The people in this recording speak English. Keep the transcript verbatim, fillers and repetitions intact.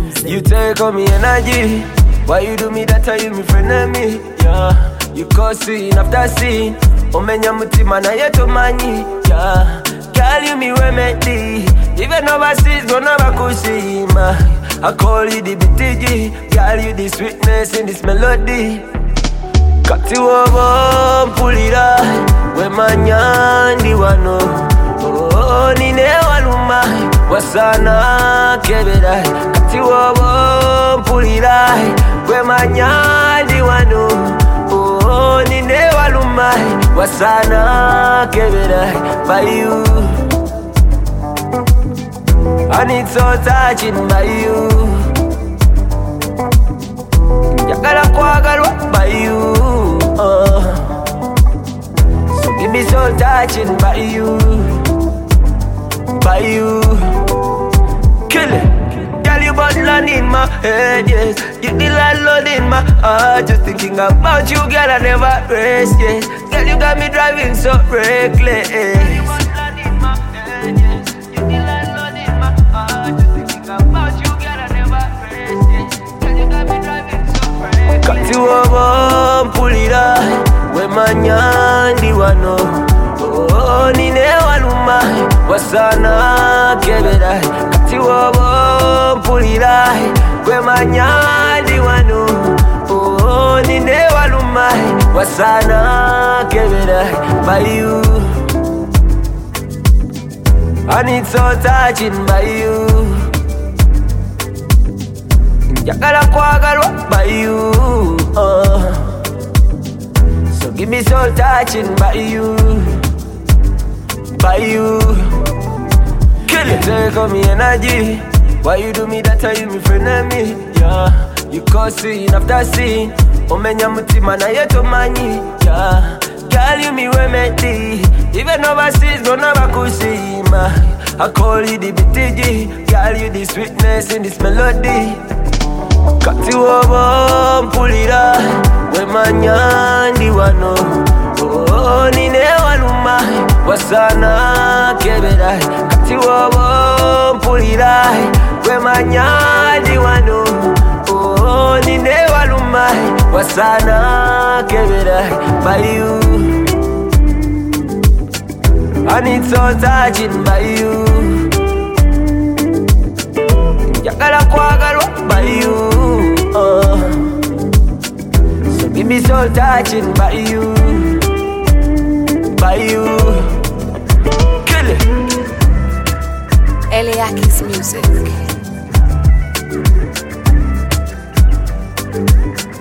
You take on me energy. Why you do me that? Are you me friend of me? Yeah. You cause scene after scene. Omenya mutima na yeto mani. Yeah. Girl, you me remedy. Even overseas, gonna bakushima. I call you the B T G. Girl, you the sweetness in this melody. Cut you over, pull it up. We manyandi wano. Oh, nine waluma. Wasana kebeda. Cut you over, pull it up. We manyandi wano. Oh, nine waluma. Wasana kebeda. By you. I need so touching by you. Yakala kwagalwa by you. Uh. So give me so touching by you. By you. Kill it. Girl, you bottled in my head, yes. You the landlord in my heart. Just thinking about you, girl, I never rest, yes. Girl, you got me driving so reckless. Cut you over, pull it up. We manyandi wano. Oh, nine waluma. Wasana kebeda. Cut you over, pull it up. We manyandi wano. Oh, nine waluma. Wasana kebeda. By you. I need so touching by you. Yakala kwagalwa by you. Uh. So give me so touching by you. By you. Kill it. Take on me energy. Why you do me that? Are you me friend of me? Yeah. You cause scene after scene. Omenya mutima na yeto mani. Yeah. Girl, you me remedy. Even overseas, gonna bakushima. I call you the B T G. Girl, you the sweetness in this melody. Cut you over, pull it up. We manyandi wano. Oh, nine waluma. Wasana kebeda. Cut you over, pull it up. We manyandi wano. Oh, nine waluma. Wasana kebeda. By you. I need so touching by you. Yakala kwagalwa by you. Uh. So give me so touching by you. By you. Kill it. Eliakis Music.